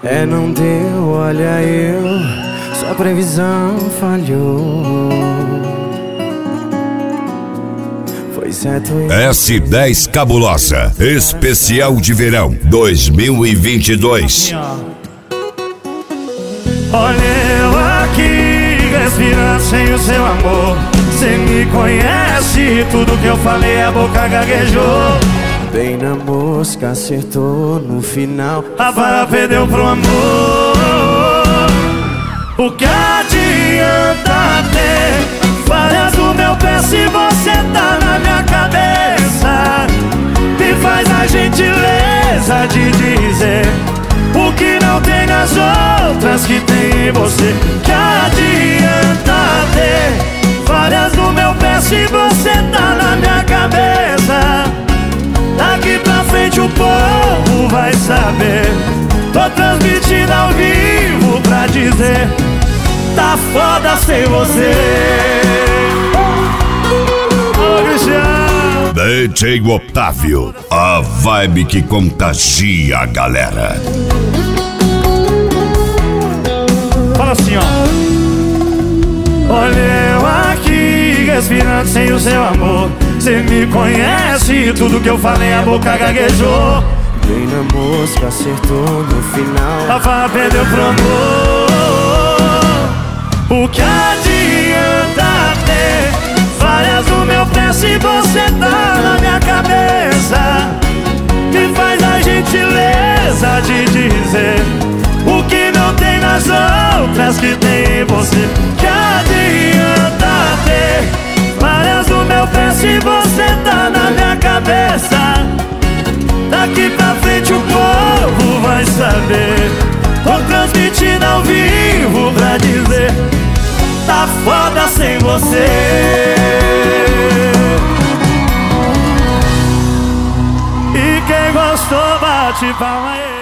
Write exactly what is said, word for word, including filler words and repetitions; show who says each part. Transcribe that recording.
Speaker 1: É, não deu, olha eu, sua previsão falhou. Foi certo.
Speaker 2: S dez Cabulosa, especial de verão dois mil e vinte e dois.
Speaker 3: Olha eu aqui, respirando sem o seu amor. Cê me conhece, tudo que eu falei a boca gaguejou.
Speaker 1: Bem na mosca, acertou no final.
Speaker 3: A vara perdeu pro amor. O que adianta ter falhas no meu pé se você tá na minha cabeça? Me faz a gentileza de dizer o que não tem nas outras que tem em você. Que adianta ter falhas no meu pé se você tá na minha cabeça? Daqui pra frente o povo vai saber. Tô transmitindo ao vivo pra dizer: tá foda sem você. Ô, Cristiano.
Speaker 2: D J Otávio, a vibe que contagia a galera.
Speaker 3: Fala assim, ó. Olha eu aqui, respirando sem o seu amor. Cê me conhece, tudo que eu falei a boca gaguejou.
Speaker 1: Bem na mosca, acertou no final.
Speaker 3: A vara perdeu pro amor. O que adianta ter falhas no meu pé se você tá na minha cabeça? Me faz a gentileza de dizer o que não tem nas outras que tem em você. Que adianta ter falhas no meu pé se você tá na minha cabeça? Daqui pra frente o povo vai saber. Tô transmitindo ao vivo pra dizer: tá foda sem você. E quem gostou bate palma aí.